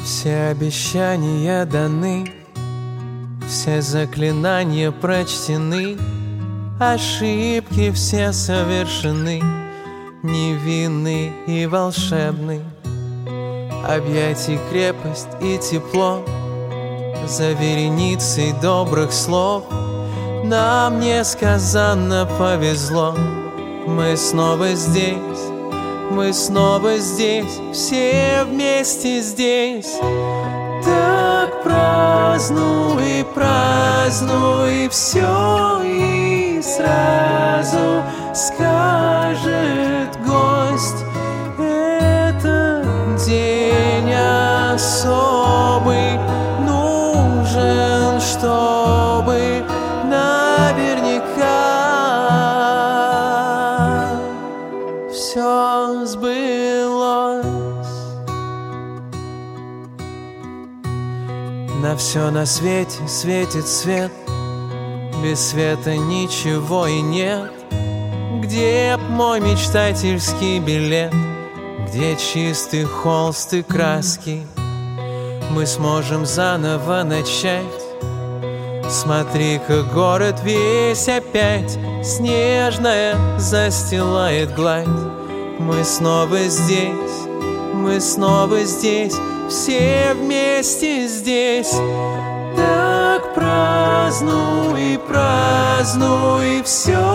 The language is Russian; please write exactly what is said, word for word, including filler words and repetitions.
Все обещания даны, все заклинания прочтены, ошибки все совершены, невинны и волшебны. Объятий крепость и тепло, за вереницей добрых слов нам несказанно повезло. Мы снова здесь, мы снова здесь, все вместе здесь. Так празднуй, празднуй все, и сразу скажет гость: этот день особый, нужен, чтобы наверняка все сбылось. На все на свете светит свет, без света ничего и нет. Где б мой мечтательский билет, где чистый холст и краски? Мы сможем заново начать. Смотри-ка, город весь опять снежная застилает гладь. Мы снова здесь, мы снова здесь, все вместе здесь. Так празднуй, празднуй все,